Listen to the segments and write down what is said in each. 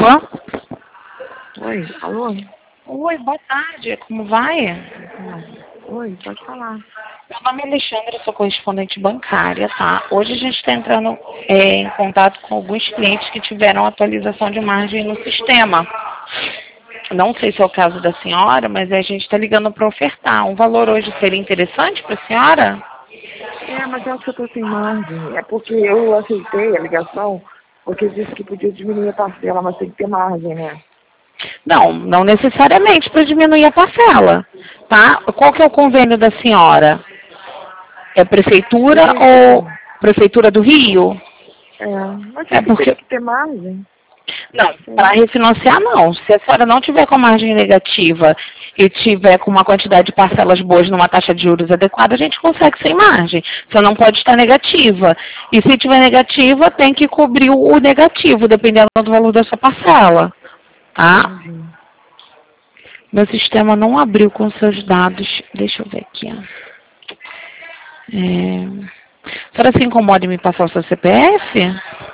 Alô? Oi, alô? Oi, boa tarde, como vai? Oi, pode falar. Meu nome é Alexandra, eu sou correspondente bancária, tá? Hoje a gente está entrando em contato com alguns clientes que tiveram atualização de margem no sistema. Não sei se é o caso da senhora, mas a gente está ligando para ofertar. Um valor hoje seria interessante para a senhora? Mas eu acho que eu tô sem margem. É porque eu aceitei a ligação, porque disse que podia diminuir a parcela, mas tem que ter margem, né? Não, não necessariamente para diminuir a parcela, tá? Qual que é o convênio da senhora? É prefeitura ou prefeitura do Rio? Mas É tem que porque ter margem. não, para refinanciar não. Se a senhora não tiver com margem negativa e tiver com uma quantidade de parcelas boas numa taxa de juros adequada, a gente consegue sem margem. Só não pode estar negativa. E se tiver negativa, tem que cobrir o negativo, dependendo do valor da sua parcela. Tá? Entendi. Meu sistema não abriu com seus dados. Deixa eu ver aqui. Ó. A senhora se incomoda em me passar o seu CPF?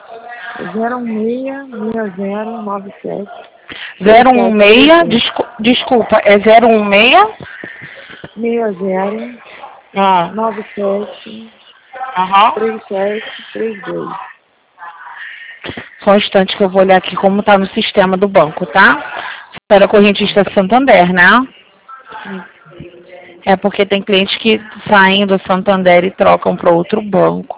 0166097. 016, desculpa, é 016? 60 Ah, 97 aham. 3732. Só um instante que eu vou olhar aqui como está no sistema do banco, tá? Para correntista Santander, né? É porque tem clientes que saem do Santander e trocam para outro banco.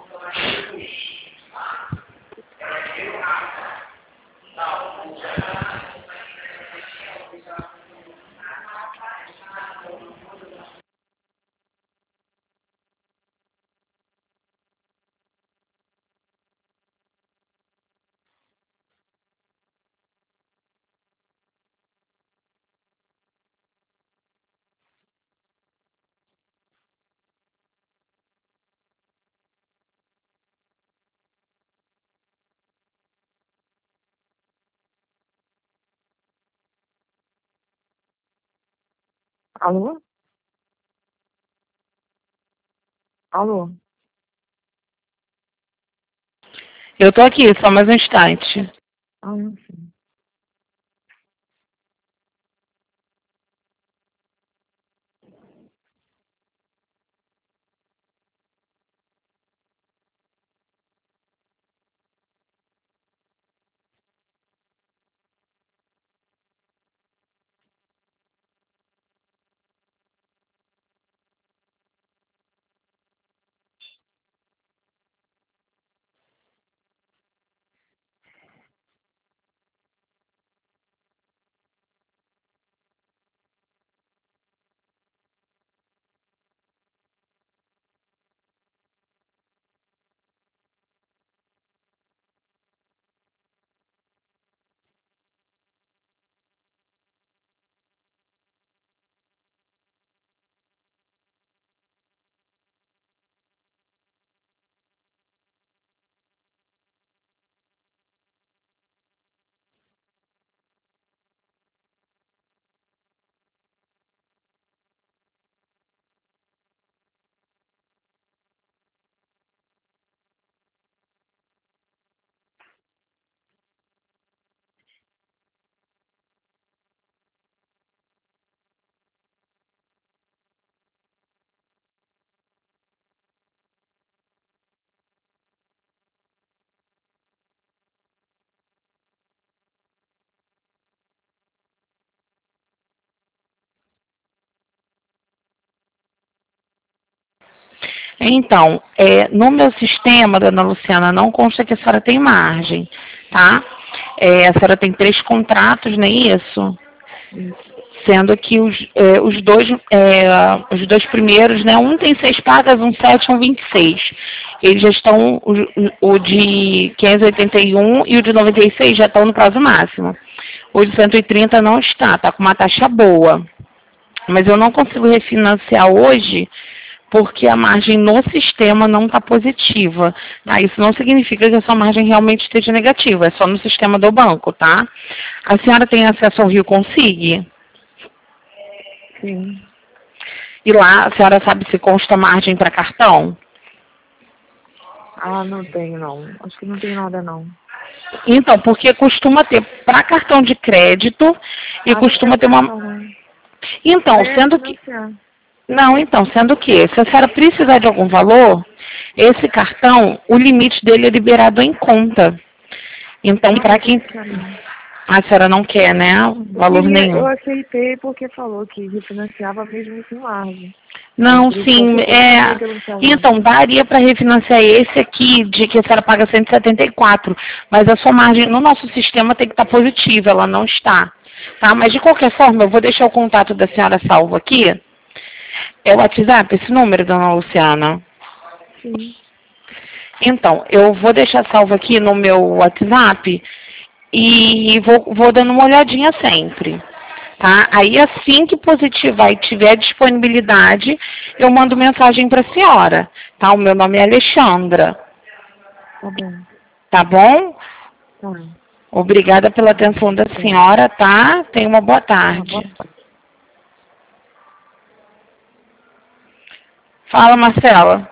Alô? Alô? Eu tô aqui, só mais um instante. Sim. Então, no meu sistema, dona Luciana, não consta que a senhora tem margem, tá? A senhora tem 3 contratos, não é isso? Sendo que os dois primeiros, né? Um tem 6 pagas, um 7, um 26. Eles já estão, o de 581 e o de 96 já estão no prazo máximo. O de 130 não está com uma taxa boa. Mas eu não consigo refinanciar hoje porque a margem no sistema não está positiva. Tá? Isso não significa que a sua margem realmente esteja negativa, é só no sistema do banco, tá? A senhora tem acesso ao Rio Consig? Sim. E lá a senhora sabe se consta margem para cartão? Não tenho, não. Acho que não tem nada, não. Então, porque costuma ter para cartão de crédito e costuma ter uma... Então, sendo que... Não, então, sendo que se a senhora precisar de algum valor, esse cartão, o limite dele é liberado em conta. Então, para quem... A senhora não quer, né? Valor nenhum. Eu aceitei porque falou que refinanciava mesmo sem margem. Não, sim, então, daria para refinanciar esse aqui, de que a senhora paga 174, mas a sua margem no nosso sistema tem que estar positiva, ela não está. Tá? Mas, de qualquer forma, eu vou deixar o contato da senhora salvo aqui. É o WhatsApp, esse número, dona Luciana? Sim. Então, eu vou deixar salvo aqui no meu WhatsApp e vou dando uma olhadinha sempre. Tá? Aí, assim que positivar e tiver disponibilidade, eu mando mensagem para a senhora. Tá? O meu nome é Alexandra. Tá bom. Tá bom? Tá. Obrigada pela atenção da senhora, tá? Tenha uma boa tarde. Fala, Marcela.